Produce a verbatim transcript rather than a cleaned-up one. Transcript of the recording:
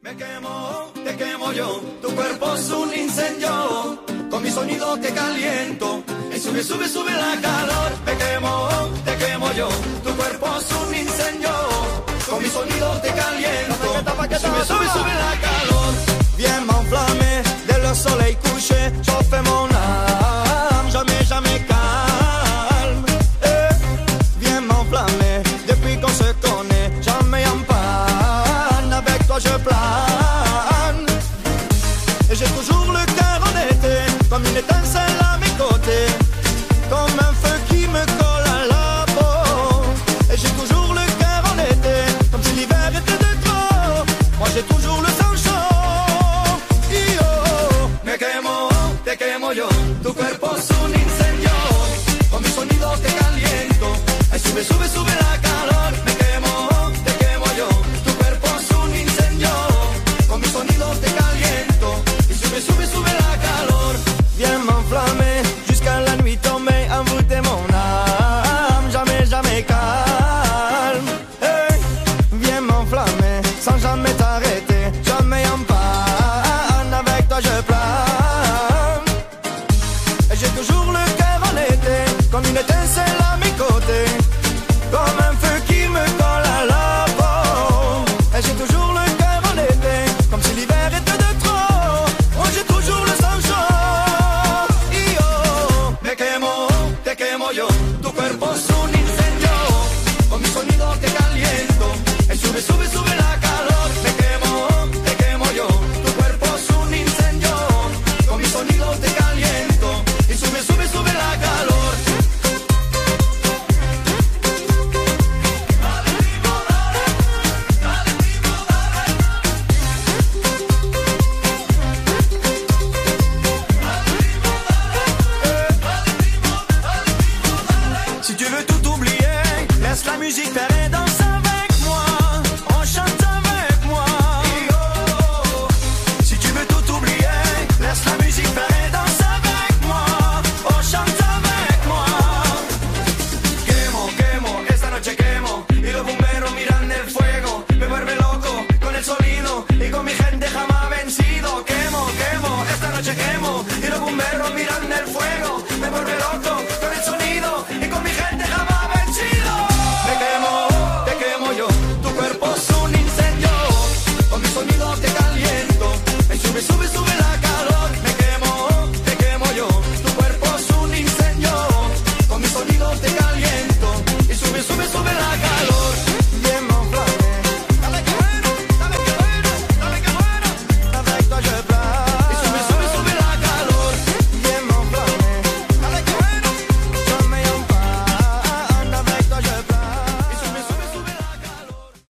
Me quemo, te quemo yo, tu cuerpo es un incendio, con mi sonido te caliento, y sube, sube, sube la calor. Me quemo, te quemo yo, tu cuerpo es un incendio, con mi sonido te caliento, sube, sube, sube la calor. Viens m'enflammer, dès le soleil couché, chauffe mon âme, jamais, jamais calme. Eh, viens m'enflammer, depuis qu'on se connaît, jamais en panne, avec toi je plane. Et j'ai toujours le cœur en été, comme une étincelle à mes côtés, comme un feu qui me colle à la peau. Et j'ai toujours le cœur en été, comme si l'hiver était de trop. Moi j'ai toujours le sang chaud. Yo, me quemo, te quemo yo, tu cuerpo es un incendio, con mi sonido te caliento. Ay, sube, sube, sube la